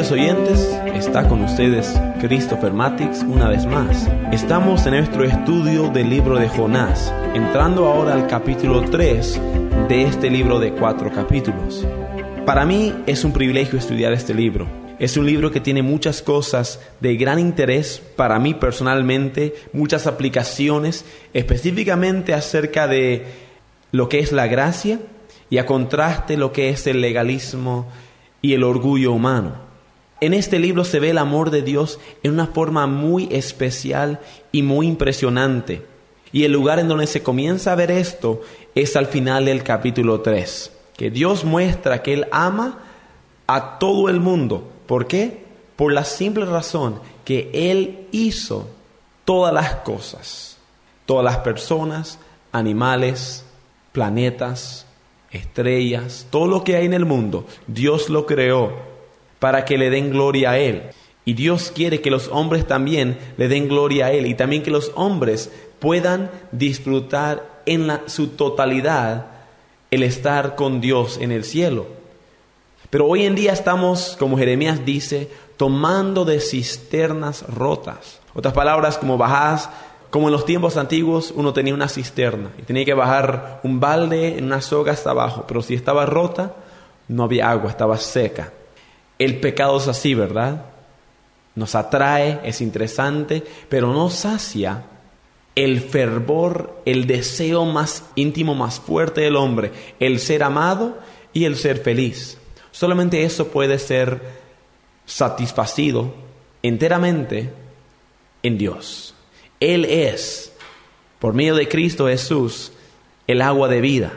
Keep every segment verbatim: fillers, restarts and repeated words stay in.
Queridos oyentes, está con ustedes Christopher Matix una vez más. Estamos en nuestro estudio del libro de Jonás, entrando ahora al capítulo tres de este libro de cuatro capítulos. Para mí es un privilegio estudiar este libro. Es un libro que tiene muchas cosas de gran interés para mí personalmente, muchas aplicaciones, específicamente acerca de lo que es la gracia y a contraste lo que es el legalismo y el orgullo humano. En este libro se ve el amor de Dios en una forma muy especial y muy impresionante. Y el lugar en donde se comienza a ver esto es al final del capítulo tres, que Dios muestra que Él ama a todo el mundo. ¿Por qué? Por la simple razón que Él hizo todas las cosas, todas las personas, animales, planetas, estrellas, todo lo que hay en el mundo, Dios lo creó para que le den gloria a Él. Y Dios quiere que los hombres también le den gloria a Él y también que los hombres puedan disfrutar en la, su totalidad el estar con Dios en el cielo. Pero hoy en día estamos, como Jeremías dice, tomando de cisternas rotas. Otras palabras, como bajadas, como en los tiempos antiguos uno tenía una cisterna y tenía que bajar un balde en una soga hasta abajo, pero si estaba rota no había agua, estaba seca. El pecado es así, ¿verdad? Nos atrae, es interesante, pero no sacia el fervor, el deseo más íntimo, más fuerte del hombre, el ser amado y el ser feliz. Solamente eso puede ser satisfacido enteramente en Dios. Él es, por medio de Cristo Jesús, el agua de vida,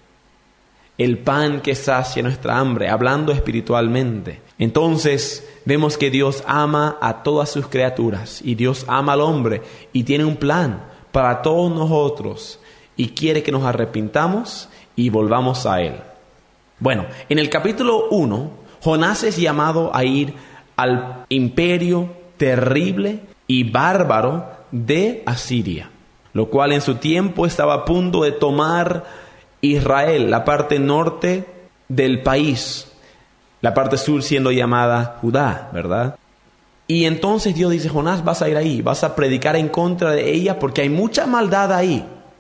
el pan que sacia nuestra hambre, hablando espiritualmente. Entonces vemos que Dios ama a todas sus criaturas y Dios ama al hombre y tiene un plan para todos nosotros y quiere que nos arrepintamos y volvamos a Él. Bueno, en el capítulo uno, Jonás es llamado a ir al imperio terrible y bárbaro de Asiria, lo cual en su tiempo estaba a punto de tomar Israel, la parte norte del país, la parte sur siendo llamada Judá, ¿verdad? Y entonces Dios dice: Jonás, vas a ir ahí, vas a predicar en contra de ella porque hay mucha maldad ahí.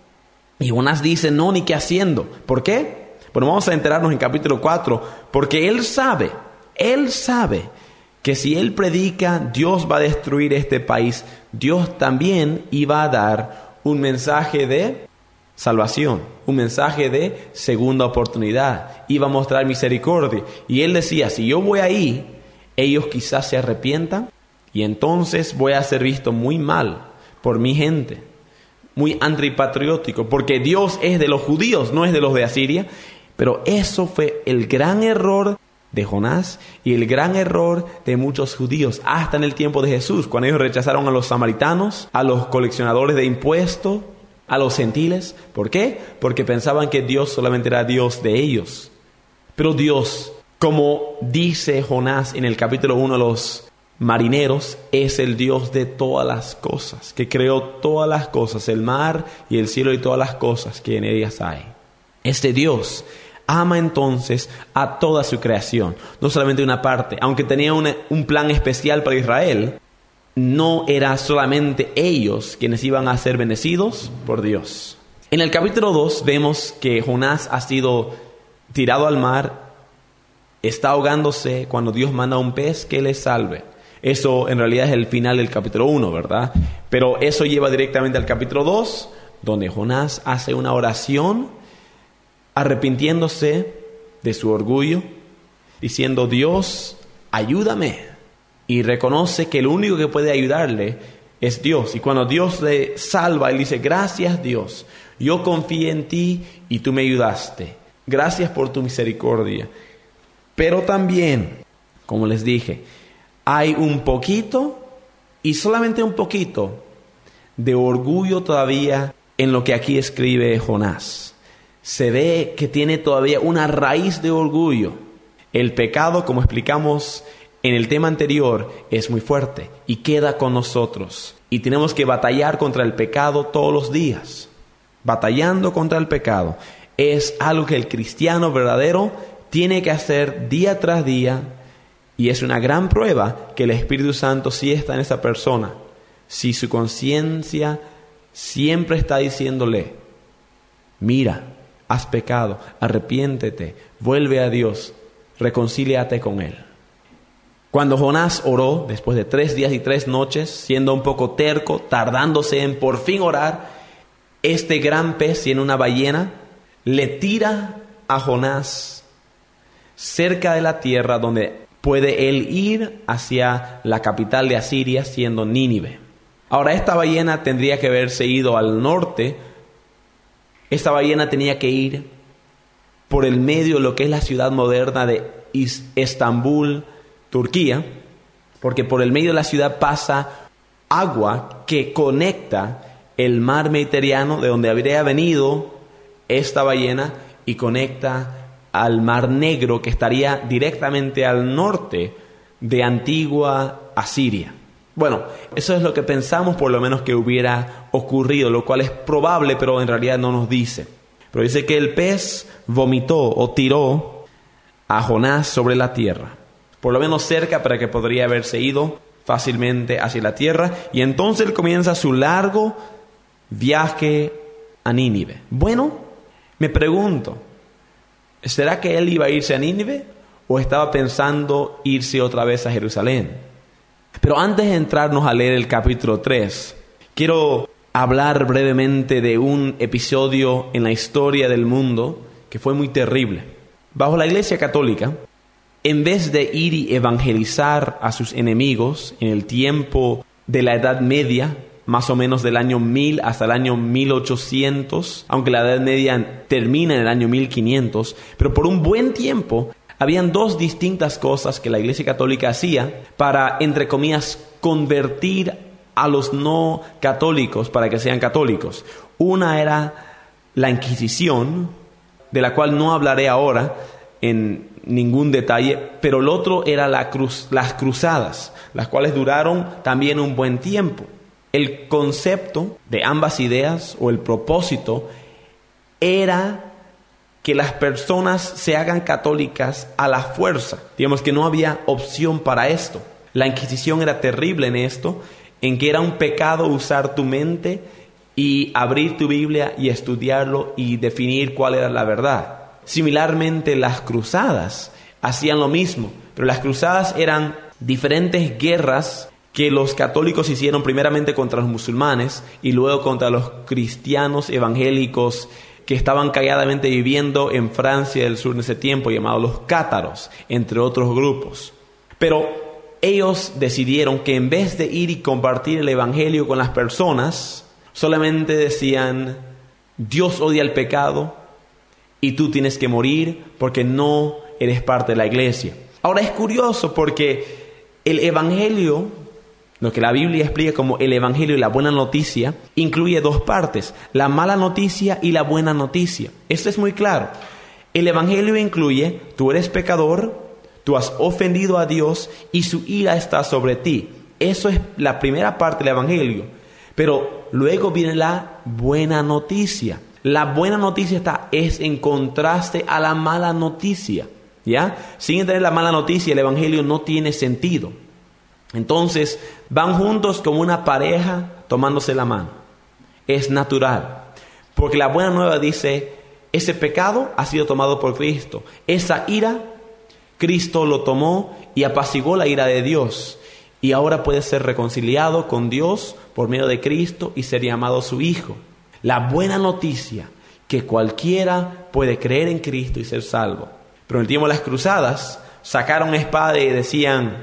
Y Jonás dice: no, ni qué haciendo. ¿Por qué? Bueno, vamos a enterarnos en capítulo cuatro, porque él sabe, él sabe que si él predica, Dios va a destruir este país. Dios también iba a dar un mensaje de salvación, un mensaje de segunda oportunidad. Iba a mostrar misericordia. Y él decía: si yo voy ahí, ellos quizás se arrepientan y entonces voy a ser visto muy mal por mi gente, muy antipatriótico, porque Dios es de los judíos, no es de los de Asiria. Pero eso fue el gran error de Jonás y el gran error de muchos judíos hasta en el tiempo de Jesús, cuando ellos rechazaron a los samaritanos, a los coleccionadores de impuestos, a los gentiles. ¿Por qué? Porque pensaban que Dios solamente era Dios de ellos. Pero Dios, como dice Jonás en el capítulo uno a los marineros, es el Dios de todas las cosas, que creó todas las cosas, el mar y el cielo y todas las cosas que en ellas hay. Este Dios ama entonces a toda su creación, no solamente una parte. Aunque tenía una, un plan especial para Israel, no era solamente ellos quienes iban a ser bendecidos por Dios. En el capítulo dos vemos que Jonás ha sido tirado al mar, está ahogándose cuando Dios manda un pez que le salve. Eso en realidad es el final del capítulo uno, ¿verdad? Pero eso lleva directamente al capítulo dos, donde Jonás hace una oración arrepintiéndose de su orgullo, diciendo: Dios, ayúdame. Y reconoce que el único que puede ayudarle es Dios. Y cuando Dios le salva, él dice: gracias, Dios, yo confié en ti y tú me ayudaste. Gracias por tu misericordia. Pero también, como les dije, hay un poquito, y solamente un poquito, de orgullo todavía en lo que aquí escribe Jonás. Se ve que tiene todavía una raíz de orgullo. El pecado, como explicamos en el tema anterior, es muy fuerte y queda con nosotros. Y tenemos que batallar contra el pecado todos los días. Batallando contra el pecado es algo que el cristiano verdadero tiene que hacer día tras día Y es una gran prueba que el Espíritu Santo sí está en esa persona. Si su conciencia siempre está diciéndole, mira, has pecado, arrepiéntete, vuelve a Dios, reconcíliate con Él. Cuando Jonás oró, después de tres días y tres noches, siendo un poco terco, tardándose en por fin orar, este gran pez, siendo una ballena, le tira a Jonás cerca de la tierra donde puede él ir hacia la capital de Asiria, siendo Nínive. Ahora, esta ballena tendría que haberse ido al norte. Esta ballena tenía que ir por el medio de lo que es la ciudad moderna de Estambul, Turquía, porque por el medio de la ciudad pasa agua que conecta el mar Mediterráneo, de donde habría venido esta ballena, y conecta al mar Negro, que estaría directamente al norte de antigua Asiria. Bueno, eso es lo que pensamos por lo menos que hubiera ocurrido, lo cual es probable, pero en realidad no nos dice. Pero dice que el pez vomitó o tiró a Jonás sobre la tierra, por lo menos cerca para que podría haberse ido fácilmente hacia la tierra, y entonces él comienza su largo viaje a Nínive. Bueno, me pregunto, ¿será que él iba a irse a Nínive o estaba pensando irse otra vez a Jerusalén? Pero antes de entrarnos a leer el capítulo tres, quiero hablar brevemente de un episodio en la historia del mundo que fue muy terrible. Bajo la Iglesia Católica, en vez de ir y evangelizar a sus enemigos en el tiempo de la Edad Media, más o menos del año mil hasta el año mil ochocientos, aunque la Edad Media termina en el año mil quinientos, pero por un buen tiempo habían dos distintas cosas que la Iglesia Católica hacía para, entre comillas, convertir a los no católicos para que sean católicos. Una era la Inquisición, de la cual no hablaré ahora en ningún detalle, pero el otro era la cruz, las cruzadas, las cuales duraron también un buen tiempo. El concepto de ambas ideas, o el propósito, era que las personas se hagan católicas a la fuerza. Digamos que no había opción para esto. La Inquisición era terrible en esto, en que era un pecado usar tu mente y abrir tu Biblia y estudiarlo y definir cuál era la verdad. Similarmente, las cruzadas hacían lo mismo, pero las cruzadas eran diferentes guerras que los católicos hicieron primeramente contra los musulmanes y luego contra los cristianos evangélicos que estaban calladamente viviendo en Francia del Sur en ese tiempo, llamados los cátaros, entre otros grupos. Pero ellos decidieron que en vez de ir y compartir el evangelio con las personas, solamente decían: Dios odia el pecado y tú tienes que morir porque no eres parte de la iglesia. Ahora es curioso porque el evangelio, lo que la Biblia explica como el evangelio y la buena noticia, incluye dos partes: la mala noticia y la buena noticia. Esto es muy claro. El evangelio incluye: tú eres pecador, tú has ofendido a Dios y su ira está sobre ti. Eso es la primera parte del evangelio. Pero luego viene la buena noticia. La buena noticia está, es en contraste a la mala noticia, ¿ya? Sin entender la mala noticia, el evangelio no tiene sentido. Entonces van juntos como una pareja tomándose la mano. Es natural, porque la buena nueva dice: ese pecado ha sido tomado por Cristo. Esa ira, Cristo lo tomó y apaciguó la ira de Dios. Y ahora puede ser reconciliado con Dios por medio de Cristo y ser llamado su hijo. La buena noticia, que cualquiera puede creer en Cristo y ser salvo. Pero en el tiempo de las cruzadas, sacaron espada y decían: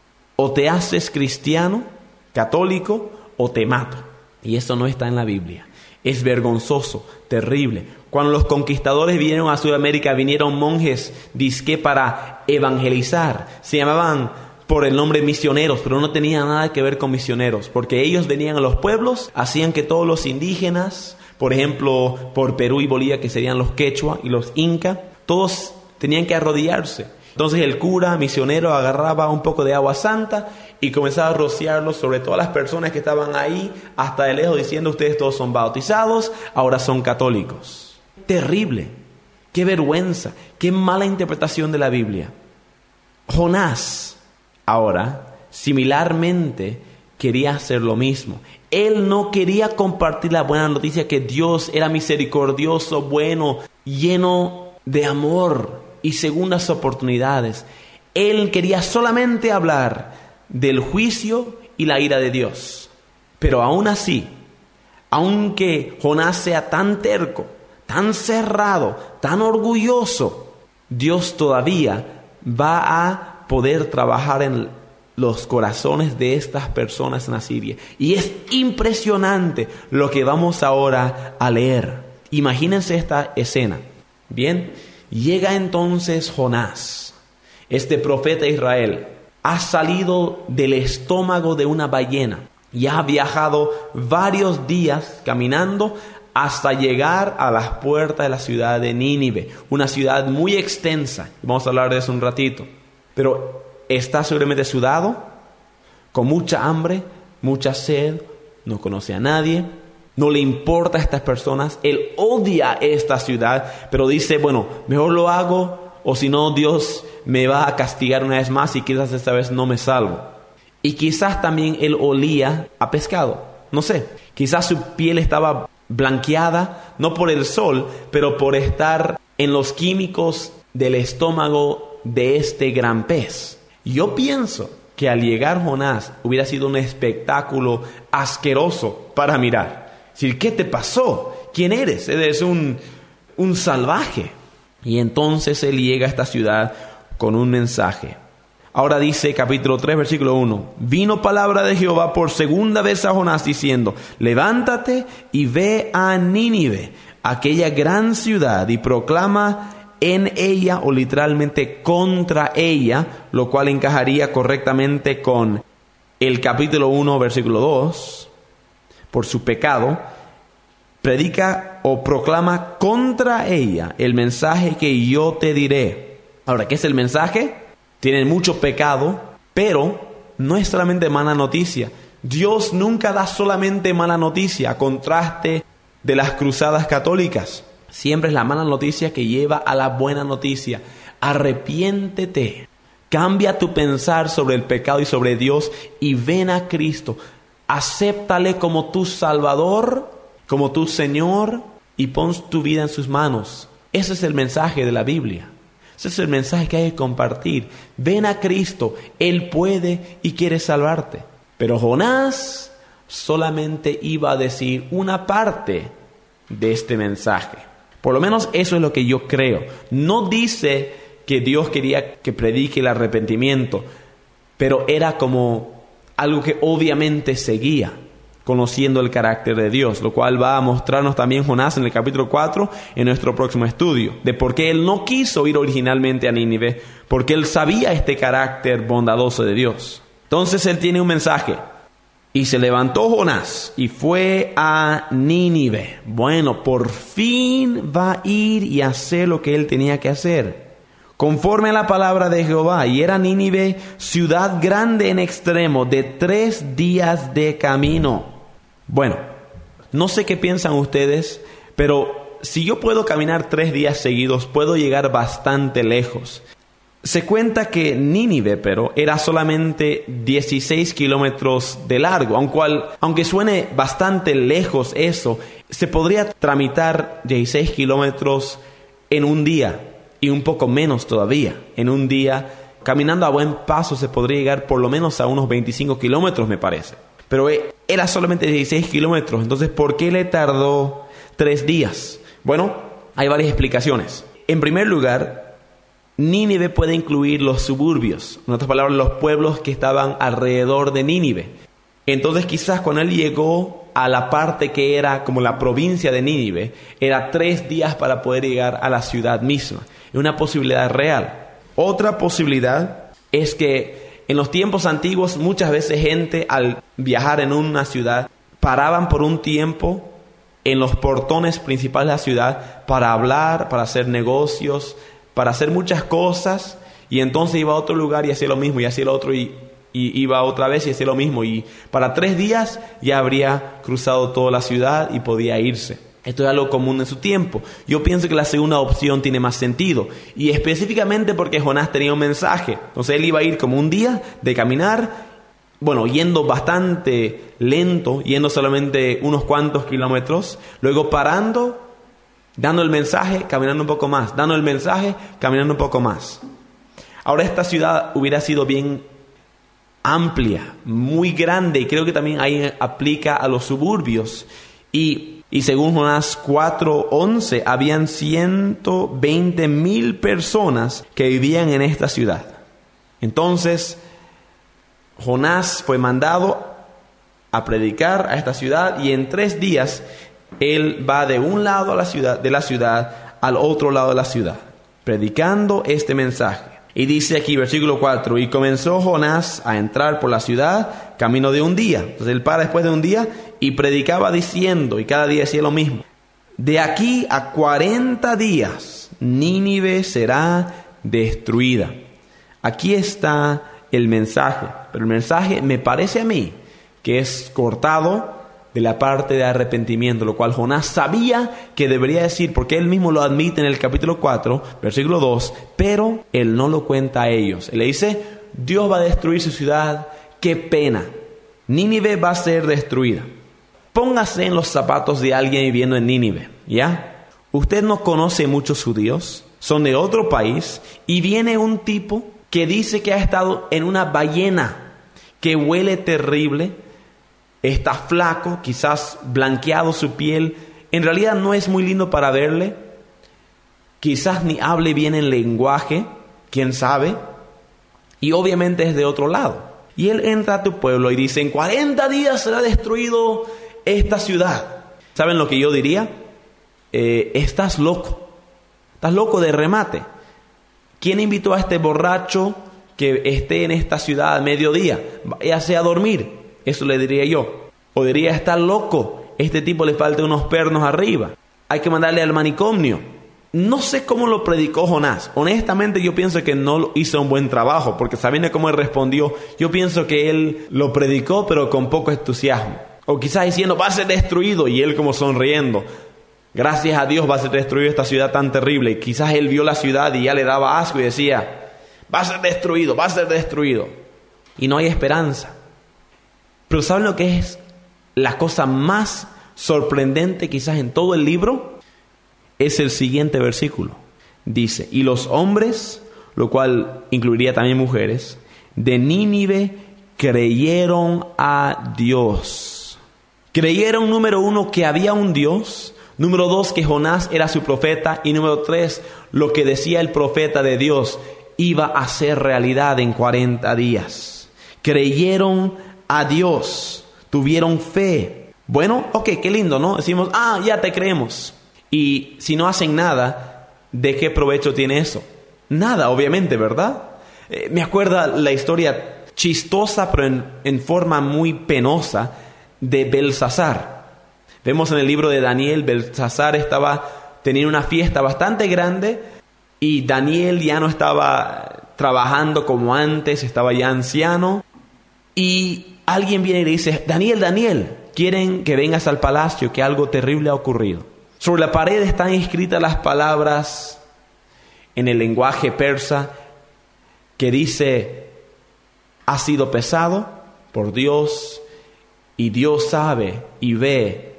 o te haces cristiano, católico, o te mato. Y eso no está en la Biblia. Es vergonzoso, terrible. Cuando los conquistadores vinieron a Sudamérica, vinieron monjes, dizque para evangelizar. Se llamaban por el nombre misioneros, pero no tenían nada que ver con misioneros, porque ellos venían a los pueblos, hacían que todos los indígenas, por ejemplo, por Perú y Bolivia, que serían los quechua y los inca, todos tenían que arrodillarse. Entonces el cura misionero agarraba un poco de agua santa y comenzaba a rociarlo sobre todas las personas que estaban ahí, hasta de lejos, diciendo: ustedes todos son bautizados, ahora son católicos. Terrible, qué vergüenza, qué mala interpretación de la Biblia. Jonás Ahora, similarmente, quería hacer lo mismo. Él no quería compartir la buena noticia que Dios era misericordioso, bueno, lleno de amor y segundas oportunidades. Él quería solamente hablar del juicio y la ira de Dios. Pero aún así, aunque Jonás sea tan terco, tan cerrado, tan orgulloso, Dios todavía va a poder trabajar en los corazones de estas personas en Asiria. Y es impresionante lo que vamos ahora a leer. Imagínense esta escena. Bien, llega entonces Jonás, este profeta de Israel, ha salido del estómago de una ballena y ha viajado varios días caminando hasta llegar a las puertas de la ciudad de Nínive, una ciudad muy extensa. Vamos a hablar de eso un ratito. Pero está seguramente sudado, con mucha hambre, mucha sed, no conoce a nadie, no le importa a estas personas, él odia esta ciudad, pero dice, bueno, mejor lo hago, o si no, Dios me va a castigar una vez más y quizás esta vez no me salvo. Y quizás también él olía a pescado, no sé, quizás su piel estaba blanqueada, no por el sol, pero por estar en los químicos del estómago de este gran pez. Yo pienso que al llegar Jonás hubiera sido un espectáculo asqueroso para mirar. Es decir, ¿qué te pasó? ¿Quién eres? Eres un, un salvaje. Y entonces él llega a esta ciudad con un mensaje. Ahora dice capítulo tres, versículo uno. Vino palabra de Jehová por segunda vez a Jonás diciendo, levántate y ve a Nínive, aquella gran ciudad, y proclama en ella, o literalmente contra ella, lo cual encajaría correctamente con el capítulo uno, versículo dos, por su pecado, predica o proclama contra ella el mensaje que yo te diré. Ahora, ¿qué es el mensaje? Tienen mucho pecado, pero no es solamente mala noticia. Dios nunca da solamente mala noticia, a contraste de las cruzadas católicas. Siempre es la mala noticia que lleva a la buena noticia. Arrepiéntete, cambia tu pensar sobre el pecado y sobre Dios y ven a Cristo. Acéptale como tu Salvador, como tu Señor y pon tu vida en sus manos. Ese es el mensaje de la Biblia. Ese es el mensaje que hay que compartir. Ven a Cristo, Él puede y quiere salvarte. Pero Jonás solamente iba a decir una parte de este mensaje. Por lo menos eso es lo que yo creo. No dice que Dios quería que predique el arrepentimiento, pero era como algo que obviamente seguía, conociendo el carácter de Dios, lo cual va a mostrarnos también Jonás en el capítulo cuatro en nuestro próximo estudio, de por qué él no quiso ir originalmente a Nínive, porque él sabía este carácter bondadoso de Dios. Entonces él tiene un mensaje. Y se levantó Jonás y fue a Nínive. Bueno, por fin va a ir y hacer lo que él tenía que hacer, conforme a la palabra de Jehová. Y era Nínive ciudad grande en extremo, de tres días de camino. Bueno, no sé qué piensan ustedes, pero si yo puedo caminar tres días seguidos, puedo llegar bastante lejos. Se cuenta que Nínive, pero, era solamente dieciséis kilómetros de largo, aunque, aunque suene bastante lejos eso, se podría tramitar dieciséis kilómetros en un día, y un poco menos todavía. En un día, caminando a buen paso, se podría llegar por lo menos a unos veinticinco kilómetros, me parece. Pero era solamente dieciséis kilómetros, entonces, ¿por qué le tardó tres días? Bueno, hay varias explicaciones. En primer lugar, Nínive puede incluir los suburbios, en otras palabras, los pueblos que estaban alrededor de Nínive. Entonces quizás cuando él llegó a la parte que era como la provincia de Nínive, era tres días para poder llegar a la ciudad misma. Es una posibilidad real. Otra posibilidad es que en los tiempos antiguos muchas veces gente al viajar en una ciudad paraban por un tiempo en los portones principales de la ciudad para hablar, para hacer negocios, para hacer muchas cosas, y entonces iba a otro lugar y hacía lo mismo, y hacía lo otro, y, y iba otra vez y hacía lo mismo, y para tres días ya habría cruzado toda la ciudad y podía irse. Esto es algo común en su tiempo. Yo pienso que la segunda opción tiene más sentido. Y específicamente porque Jonás tenía un mensaje. Entonces él iba a ir como un día de caminar, bueno, yendo bastante lento, yendo solamente unos cuantos kilómetros, luego parando, dando el mensaje, caminando un poco más, dando el mensaje, caminando un poco más. Ahora esta ciudad hubiera sido bien amplia, muy grande, y creo que también ahí aplica a los suburbios. Y, y según Jonás cuatro once, habían ciento veinte mil personas que vivían en esta ciudad. Entonces, Jonás fue mandado a predicar a esta ciudad, y en tres días él va de un lado a la ciudad, de la ciudad al otro lado de la ciudad, predicando este mensaje. Y dice aquí, versículo cuatro, y comenzó Jonás a entrar por la ciudad camino de un día. Entonces él para después de un día y predicaba diciendo, y cada día decía lo mismo: de aquí a cuarenta días Nínive será destruida. Aquí está el mensaje, pero el mensaje me parece a mí que es cortado de la parte de arrepentimiento, lo cual Jonás sabía que debería decir, porque él mismo lo admite en el capítulo cuatro, versículo dos, pero él no lo cuenta a ellos. Él le dice, Dios va a destruir su ciudad, qué pena, Nínive va a ser destruida. Póngase en los zapatos de alguien viviendo en Nínive, ¿ya? Usted no conoce muchos judíos, son de otro país, y viene un tipo que dice que ha estado en una ballena, que huele terrible, está flaco, quizás blanqueado su piel, en realidad no es muy lindo para verle, quizás ni hable bien el lenguaje, quién sabe, y obviamente es de otro lado. Y él entra a tu pueblo y dice, en cuarenta días será destruido esta ciudad. ¿Saben lo que yo diría? Eh, estás loco, estás loco de remate. ¿Quién invitó a este borracho que esté en esta ciudad a mediodía? Váyase a dormir. Eso le diría yo. O diría, está loco, este tipo le falta unos pernos arriba, hay que mandarle al manicomio. No sé cómo lo predicó Jonás. Honestamente yo pienso que no hizo un buen trabajo, porque sabiendo cómo él respondió, yo pienso que él lo predicó pero con poco entusiasmo. O quizás diciendo, va a ser destruido, y él como sonriendo, gracias a Dios va a ser destruida esta ciudad tan terrible. Y quizás él vio la ciudad y ya le daba asco y decía, va a ser destruido, va a ser destruido. Y no hay esperanza. Pero ¿saben lo que es la cosa más sorprendente quizás en todo el libro? Es el siguiente versículo. Dice, y los hombres, lo cual incluiría también mujeres, de Nínive creyeron a Dios. Creyeron, número uno, que había un Dios. Número dos, que Jonás era su profeta. Y número tres, lo que decía el profeta de Dios iba a ser realidad en cuarenta días. Creyeron a Dios, tuvieron fe. Bueno, ok, qué lindo, ¿no? Decimos, ah, ya te creemos. Y si no hacen nada, ¿de qué provecho tiene eso? Nada, obviamente, ¿verdad? Eh, me acuerda la historia chistosa, pero en, en forma muy penosa, de Belsasar. Vemos en el libro de Daniel, Belsasar estaba teniendo una fiesta bastante grande, y Daniel ya no estaba trabajando como antes, estaba ya anciano, y alguien viene y le dice, Daniel, Daniel, quieren que vengas al palacio, que algo terrible ha ocurrido. Sobre la pared están escritas las palabras en el lenguaje persa que dice, has sido pesado por Dios, y Dios sabe y ve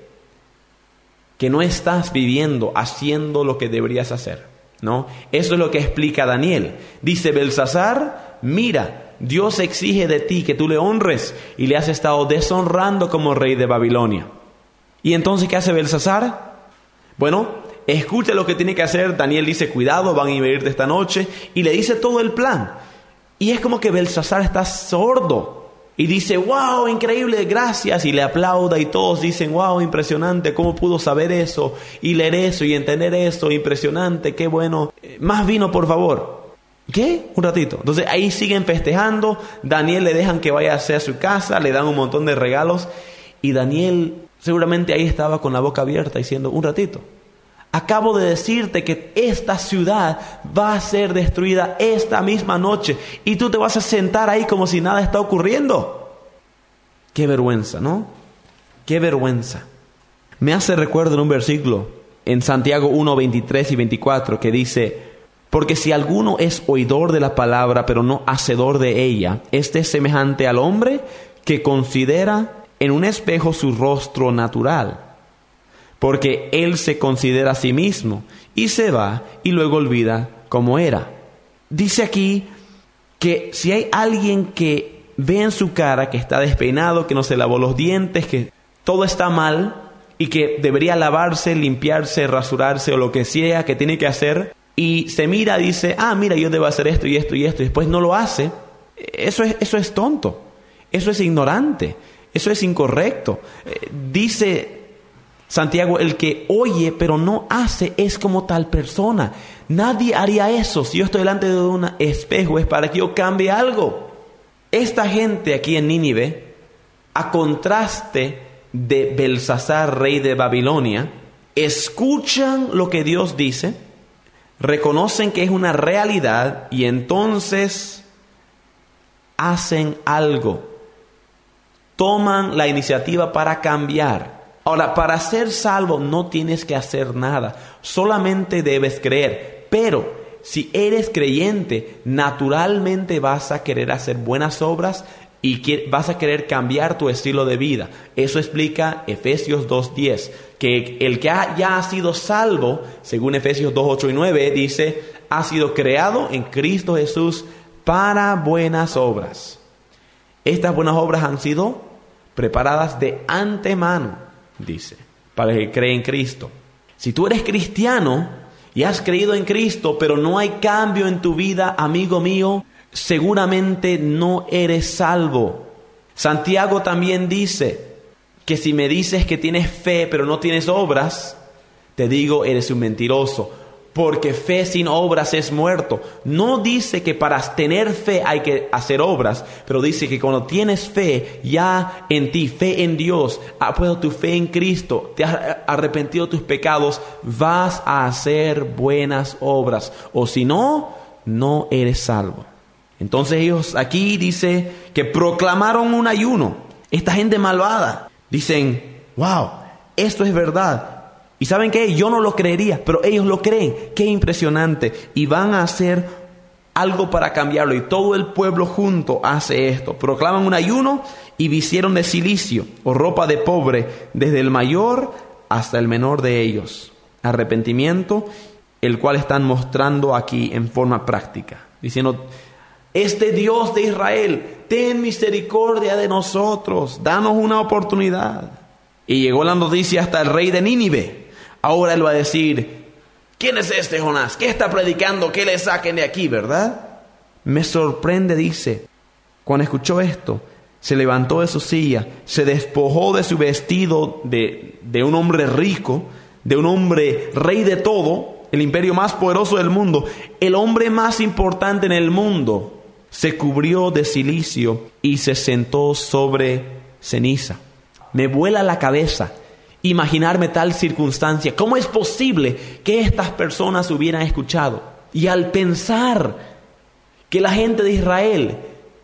que no estás viviendo, haciendo lo que deberías hacer, ¿no? Eso es lo que explica Daniel. Dice Belsasar, mira, Dios exige de ti que tú le honres, y le has estado deshonrando como rey de Babilonia. ¿Y entonces qué hace Belsasar? Bueno, escucha lo que tiene que hacer. Daniel dice, cuidado, van a invadirte esta noche, y le dice todo el plan. Y es como que Belsasar está sordo y dice, wow, increíble, gracias, y le aplauda, y todos dicen, wow, impresionante, ¿cómo pudo saber eso y leer eso y entender eso? Impresionante, qué bueno, más vino por favor. ¿Qué? Un ratito. Entonces ahí siguen festejando. Daniel le dejan que vaya hacia su casa, le dan un montón de regalos, y Daniel seguramente ahí estaba con la boca abierta diciendo, un ratito, acabo de decirte que esta ciudad va a ser destruida esta misma noche, y tú te vas a sentar ahí como si nada está ocurriendo. Qué vergüenza, ¿no? Qué vergüenza. me hace recuerdo en un versículo en Santiago uno, veintitrés y veinticuatro que dice: porque si alguno es oidor de la palabra, pero no hacedor de ella, este es semejante al hombre que considera en un espejo su rostro natural, porque él se considera a sí mismo y se va y luego olvida cómo era. Dice aquí que si hay alguien que ve en su cara que está despeinado, que no se lavó los dientes, que todo está mal y que debería lavarse, limpiarse, rasurarse o lo que sea que tiene que hacer, y se mira y dice: ah, mira, yo debo hacer esto y esto y esto, y después no lo hace, eso es, eso es tonto, eso es ignorante, eso es incorrecto. Eh, dice Santiago: el que oye pero no hace es como tal persona. Nadie haría eso. Si yo estoy delante de un espejo es para que yo cambie algo. Esta gente aquí en Nínive, a contraste de Belsasar, rey de Babilonia, escuchan lo que Dios dice, reconocen que es una realidad y entonces hacen algo. Toman la iniciativa para cambiar. Ahora, para ser salvo no tienes que hacer nada, solamente debes creer. Pero si eres creyente, naturalmente vas a querer hacer buenas obras y vas a querer cambiar tu estilo de vida. Eso explica Efesios dos diez, que el que ha, ya ha sido salvo, según Efesios dos ocho y nueve, dice: ha sido creado en Cristo Jesús para buenas obras. Estas buenas obras han sido preparadas de antemano, dice, para el que cree en Cristo. Si tú eres cristiano y has creído en Cristo, pero no hay cambio en tu vida, amigo mío, seguramente no eres salvo. Santiago también dice que si me dices que tienes fe, pero no tienes obras, te digo, eres un mentiroso, porque fe sin obras es muerto. No dice que para tener fe hay que hacer obras, pero dice que cuando tienes fe ya en ti, fe en Dios, has puesto tu fe en Cristo, te has arrepentido de tus pecados, vas a hacer buenas obras, o si no, no eres salvo. Entonces ellos aquí dice que proclamaron un ayuno. Esta gente malvada dicen: wow, esto es verdad. ¿Y saben qué? Yo no lo creería, pero ellos lo creen. ¡Qué impresionante! Y van a hacer algo para cambiarlo. Y todo el pueblo junto hace esto. Proclaman un ayuno y vistieron de cilicio o ropa de pobre, desde el mayor hasta el menor de ellos. Arrepentimiento, el cual están mostrando aquí en forma práctica. Diciendo: este Dios de Israel, ten misericordia de nosotros, danos una oportunidad. Y llegó la noticia hasta el rey de Nínive. Ahora él va a decir: ¿quién es este Jonás? ¿Qué está predicando? Que le saquen de aquí, ¿verdad? Me sorprende, dice, cuando escuchó esto, se levantó de su silla, se despojó de su vestido de, de un hombre rico, de un hombre rey de todo, el imperio más poderoso del mundo, el hombre más importante en el mundo, se cubrió de cilicio y se sentó sobre ceniza. Me vuela la cabeza imaginarme tal circunstancia. ¿Cómo es posible que estas personas hubieran escuchado? Y al pensar que la gente de Israel,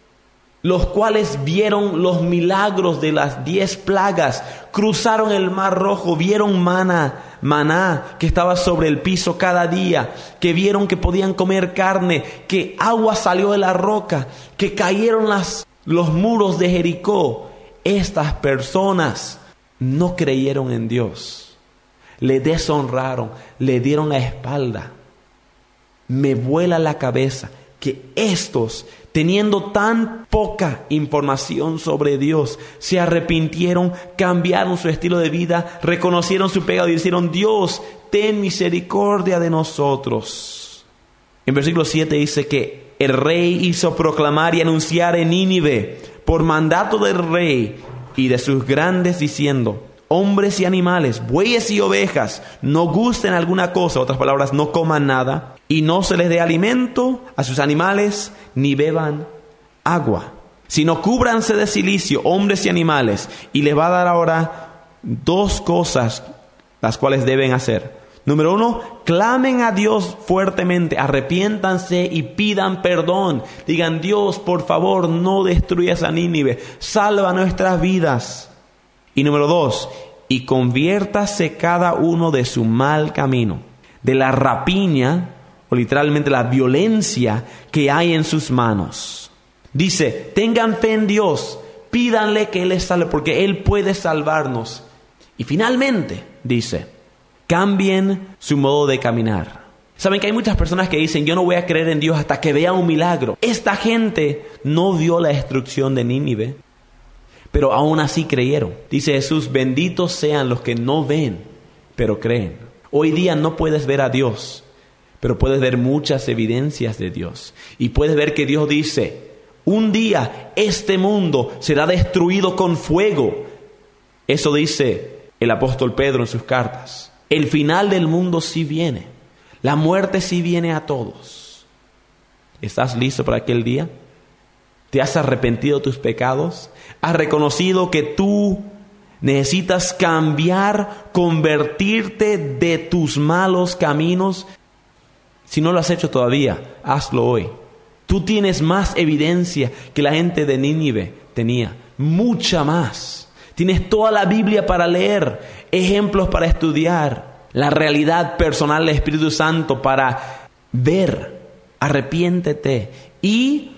los cuales vieron los milagros de las diez plagas, cruzaron el mar rojo, vieron maná, maná que estaba sobre el piso cada día, que vieron que podían comer carne, que agua salió de la roca, que cayeron las, los muros de Jericó. Estas personas no creyeron en Dios, le deshonraron, le dieron la espalda. Me vuela la cabeza que estos, teniendo tan poca información sobre Dios, se arrepintieron, cambiaron su estilo de vida, reconocieron su pecado y dijeron: Dios, ten misericordia de nosotros. En versículo siete dice que el rey hizo proclamar y anunciar en Nínive, por mandato del rey y de sus grandes, diciendo: hombres y animales, bueyes y ovejas, no gusten alguna cosa, otras palabras, no coman nada, y no se les dé alimento a sus animales, ni beban agua, sino cúbranse de cilicio, hombres y animales. Y les va a dar ahora dos cosas las cuales deben hacer. Número uno, clamen a Dios fuertemente, arrepiéntanse y pidan perdón. Digan: Dios, por favor, no destruyas a Nínive, salva nuestras vidas. Y número dos, y conviértase cada uno de su mal camino, de la rapiña, o literalmente la violencia que hay en sus manos. Dice, tengan fe en Dios, pídanle que Él les salve, porque Él puede salvarnos. Y finalmente, dice, cambien su modo de caminar. Saben que hay muchas personas que dicen, yo no voy a creer en Dios hasta que vea un milagro. Esta gente no vio la destrucción de Nínive, pero aún así creyeron. Dice Jesús, benditos sean los que no ven, pero creen. Hoy día no puedes ver a Dios, pero puedes ver muchas evidencias de Dios. Y puedes ver que Dios dice, un día este mundo será destruido con fuego. Eso dice el apóstol Pedro en sus cartas. El final del mundo sí viene. La muerte sí viene a todos. ¿Estás listo para aquel día? ¿Te has arrepentido de tus pecados? ¿Has reconocido que tú necesitas cambiar, convertirte de tus malos caminos? Si no lo has hecho todavía, hazlo hoy. Tú tienes más evidencia que la gente de Nínive tenía, mucha más. Tienes toda la Biblia para leer, ejemplos para estudiar, la realidad personal del Espíritu Santo para ver. Arrepiéntete y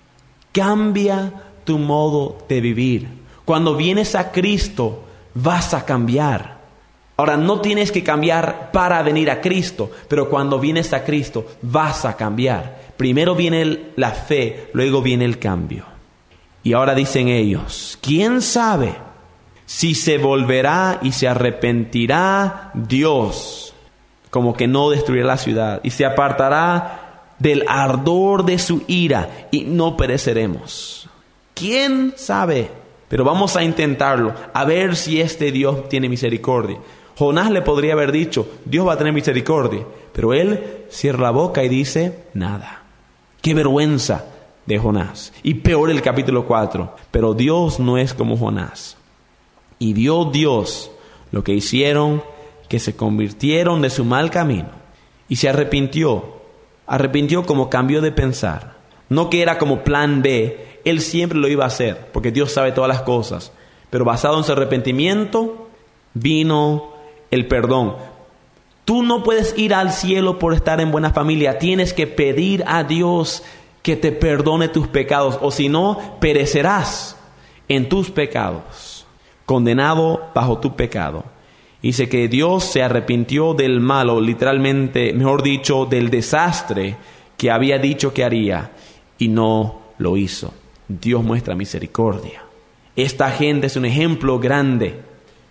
cambia tu modo de vivir. Cuando vienes a Cristo, vas a cambiar. Ahora, no tienes que cambiar para venir a Cristo, pero cuando vienes a Cristo, vas a cambiar. Primero viene el, la fe, luego viene el cambio. Y ahora dicen ellos, ¿quién sabe si se volverá y se arrepentirá Dios? Como que no destruirá la ciudad y se apartará del ardor de su ira y no pereceremos. ¿Quién sabe? Pero vamos a intentarlo, a ver si este Dios tiene misericordia. Jonás le podría haber dicho, Dios va a tener misericordia, pero él cierra la boca y dice, nada. ¡Qué vergüenza de Jonás! Y peor el capítulo cuatro, pero Dios no es como Jonás. Y vio Dios lo que hicieron, que se convirtieron de su mal camino, y se arrepintió. Arrepintió como cambió de pensar. No que era como plan B, él siempre lo iba a hacer, porque Dios sabe todas las cosas. Pero basado en su arrepentimiento, vino el perdón. Tú no puedes ir al cielo por estar en buena familia. Tienes que pedir a Dios que te perdone tus pecados, o si no, perecerás en tus pecados, condenado bajo tu pecado. Dice que Dios se arrepintió del malo, literalmente, mejor dicho, del desastre que había dicho que haría, y no lo hizo. Dios muestra misericordia. Esta gente es un ejemplo grande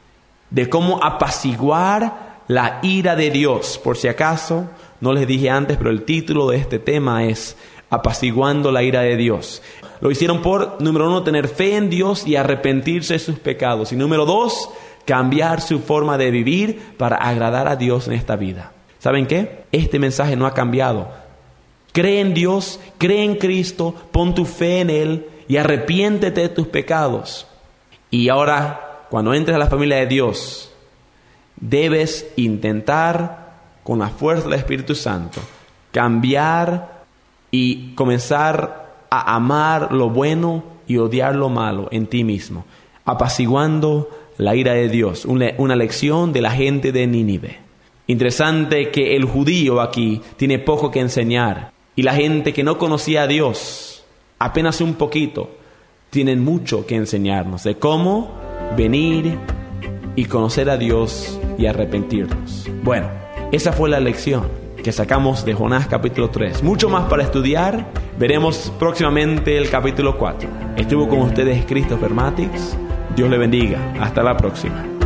de cómo apaciguar la ira de Dios. Por si acaso, no les dije antes, pero el título de este tema es apaciguando la ira de Dios. Lo hicieron por, número uno, tener fe en Dios y arrepentirse de sus pecados. Y número dos, cambiar su forma de vivir para agradar a Dios en esta vida. ¿Saben qué? Este mensaje no ha cambiado. Cree en Dios, cree en Cristo, pon tu fe en Él y arrepiéntete de tus pecados. Y ahora, cuando entres a la familia de Dios, debes intentar, con la fuerza del Espíritu Santo, cambiar y comenzar a amar lo bueno y odiar lo malo en ti mismo, apaciguando la ira de Dios. Una, una lección de la gente de Nínive. Interesante que el judío aquí tiene poco que enseñar, y la gente que no conocía a Dios, apenas un poquito, tienen mucho que enseñarnos de cómo venir y conocer a Dios y arrepentirnos. Bueno, esa fue la lección que sacamos de Jonás capítulo tres. Mucho más para estudiar. Veremos próximamente el capítulo cuatro. Estuvo con ustedes Christopher Matix. Dios le bendiga. Hasta la próxima.